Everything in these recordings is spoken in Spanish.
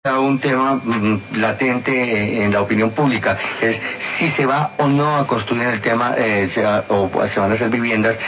un tema latente en la opinión pública, es si se va o no a construir en el tema, se van a hacer viviendas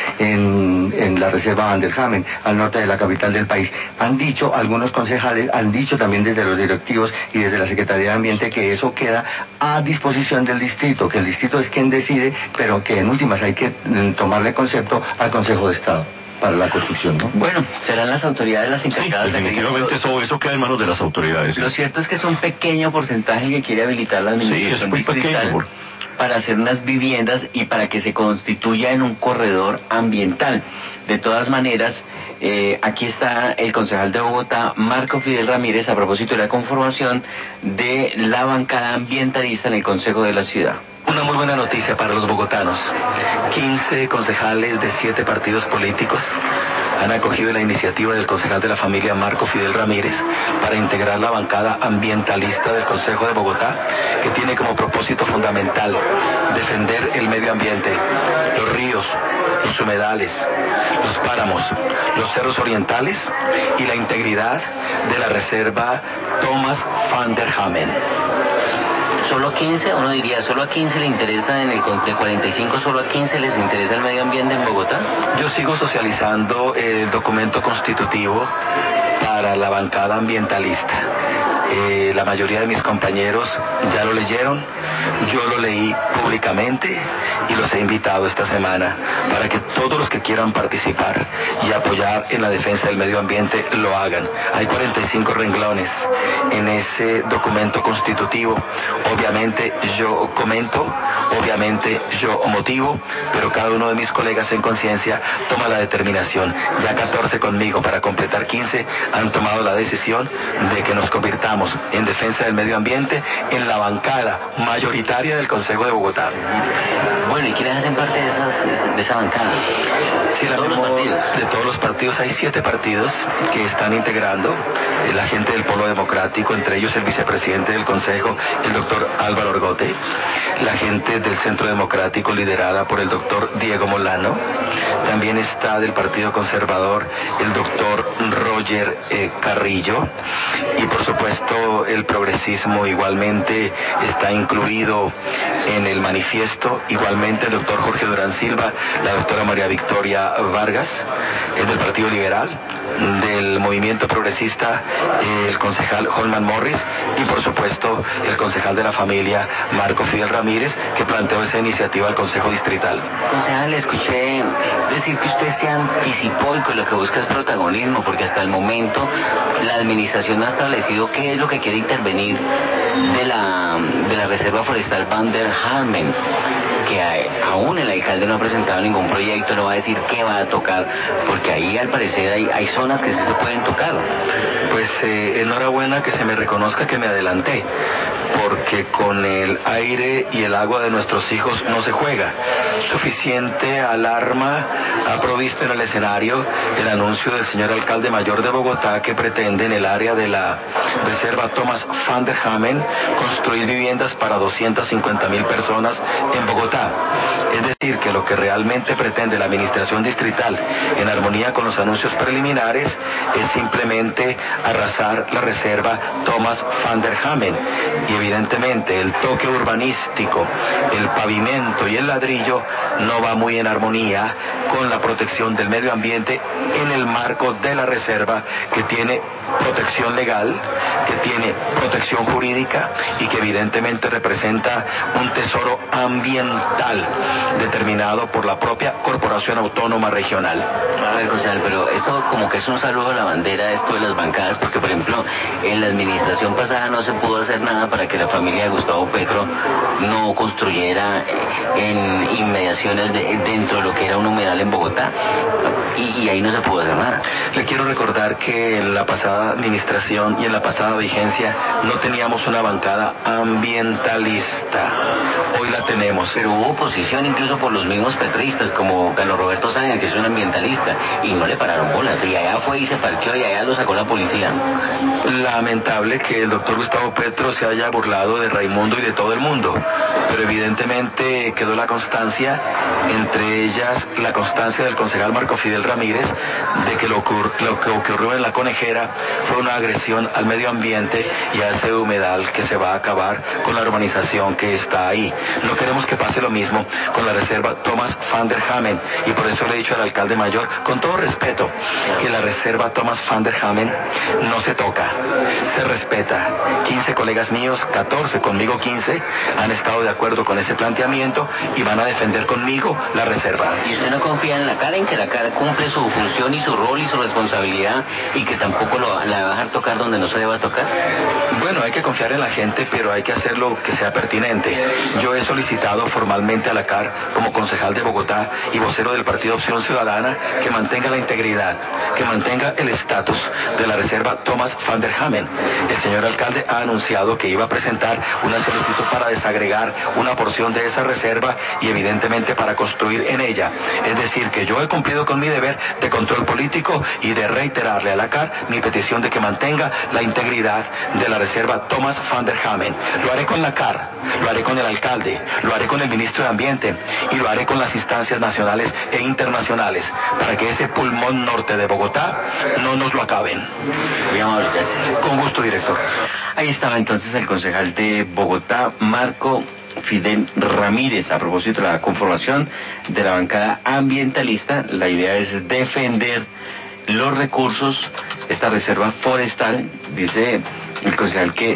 en la reserva Van der Hamen, al norte de la capital del país. Han dicho algunos concejales, han dicho también desde los directivos y desde la Secretaría de Ambiente que eso queda a disposición del distrito, que el distrito es quien decide, pero que en últimas hay que tomarle concepto al Consejo de Estado para la construcción, ¿no? Bueno, serán las autoridades las encargadas. Sí, definitivamente eso queda en manos de las autoridades. Lo cierto es que es un pequeño porcentaje que quiere habilitar la administración distrital para hacer unas viviendas y para que se constituya en un corredor ambiental. De todas maneras, aquí está el concejal de Bogotá, Marco Fidel Ramírez, a propósito de la conformación de la bancada ambientalista en el Consejo de la Ciudad. Una muy buena noticia para los bogotanos. 15 concejales de 7 partidos políticos han acogido la iniciativa del concejal de la familia Marco Fidel Ramírez para integrar la bancada ambientalista del Consejo de Bogotá, que tiene como propósito fundamental defender el medio ambiente, los ríos, los humedales, los páramos, los cerros orientales y la integridad de la reserva Thomas Van der Hamen. ¿Solo 15? Uno diría, ¿solo a 15 le interesa de 45, solo a 15 les interesa el medio ambiente en Bogotá? Yo sigo socializando el documento constitutivo para la bancada ambientalista. La mayoría de mis compañeros ya lo leyeron, yo lo leí públicamente y los he invitado esta semana para que todos los que quieran participar y apoyar en la defensa del medio ambiente lo hagan. Hay 45 renglones en ese documento constitutivo. Obviamente yo comento, obviamente yo motivo, pero cada uno de mis colegas en conciencia toma la determinación. Ya 14 conmigo para completar 15 han tomado la decisión de que nos convirtamos en defensa del medio ambiente en la bancada mayoritaria del Consejo de Bogotá. Bueno, ¿y quiénes hacen parte de esa bancada? Sí, de todos los partidos. Hay 7 partidos que están integrando la gente del Polo Democrático, entre ellos el vicepresidente del Consejo, el doctor Álvaro Orgote, la gente del Centro Democrático liderada por el doctor Diego Molano, también está del Partido Conservador el doctor Roger Carrillo, y por supuesto el progresismo igualmente está incluido en el manifiesto, igualmente el doctor Jorge Durán Silva, la doctora María Victoria Vargas, es del Partido Liberal, del Movimiento Progresista, el concejal Holman Morris y por supuesto el concejal de la familia Marco Fidel Ramírez, que planteó esa iniciativa al Consejo Distrital. Concejal, le escuché decir que usted se anticipó y que lo que busca es protagonismo, porque hasta el momento la administración no ha establecido qué es lo que quiere intervenir de la Reserva Forestal Van der Hamen, que aún el alcalde no ha presentado ningún proyecto, no va a decir qué va a tocar, porque ahí al parecer hay zonas que sí se pueden tocar. Pues enhorabuena que se me reconozca que me adelanté, porque con el aire y el agua de nuestros hijos no se juega. Suficiente alarma ha provisto en el escenario el anuncio del señor alcalde mayor de Bogotá, que pretende en el área de la reserva Thomas Van der Hamen construir viviendas para 250.000 personas en Bogotá. Es decir, que lo que realmente pretende la administración distrital, en armonía con los anuncios preliminares, es simplemente arrasar la reserva Thomas Van der Hamen. Y evidentemente el toque urbanístico, el pavimento y el ladrillo no va muy en armonía con la protección del medio ambiente en el marco de la reserva, que tiene protección legal, que tiene protección jurídica y que evidentemente representa un tesoro ambiental determinado por la propia Corporación Autónoma Regional. A ver, concejal, pero eso como que es un saludo a la bandera, esto de las bancadas, porque por ejemplo en la administración pasada no se pudo hacer nada para que la familia de Gustavo Petro no construyera en inmediaciones dentro de lo que era un humedal en Bogotá, y ahí no se pudo hacer nada. Le quiero recordar que en la pasada administración y en la pasada vigencia no teníamos una bancada ambientalista. Hoy la tenemos. Pero hubo oposición incluso por los mismos petristas, como Carlos Roberto Sáenz, que es un ambientalista, y no le pararon bolas, y allá fue y se parqueó y allá lo sacó la policía. Lamentable que el doctor Gustavo Petro se haya burlado de Raimundo y de todo el mundo, pero evidentemente quedó la constancia entre ellas la constancia del concejal Marco Fidel Ramírez de que lo que ocurrió en La Conejera fue una agresión al medio ambiente y a ese humedal que se va a acabar con la urbanización que está ahí. No queremos que pase lo mismo con la reserva Thomas van der Hamen, y por eso le he dicho al alcalde mayor, con todo respeto, que la reserva Thomas van der Hamen no se toca, se respeta. 15 colegas míos, 14, conmigo 15, han estado de acuerdo con ese planteamiento y van a defender conmigo la reserva. ¿Y usted no confía en la CAR, en que la CAR cumple su función y su rol y su responsabilidad y que tampoco la va a dejar tocar donde no se deba tocar? Bueno, hay que confiar en la gente, pero hay que hacerlo que sea pertinente. Yo he solicitado formalmente a la CAR, como concejal de Bogotá y vocero del Partido Opción Ciudadana, que mantenga la integridad, que mantenga el estatus de la reserva Thomas van der Hamen. El señor alcalde ha anunciado que iba a presentar una solicitud para desagregar una porción de esa reserva y evidentemente para construir en ella. Es decir, que yo he cumplido con mi deber de control político y de reiterarle a la CAR mi petición de que mantenga la integridad de la reserva Thomas van der Hamen. Lo haré con la CAR, lo haré con el alcalde, lo haré con el ministro de Ambiente y lo haré con las instancias nacionales e internacionales para que ese pulmón norte de Bogotá no nos lo acaben. Muy amable, gracias. Con gusto, director. Ahí estaba entonces el concejal de Bogotá, Marco Fidel Ramírez, a propósito de la conformación de la bancada ambientalista. La idea es defender los recursos, esta reserva forestal, dice el concejal que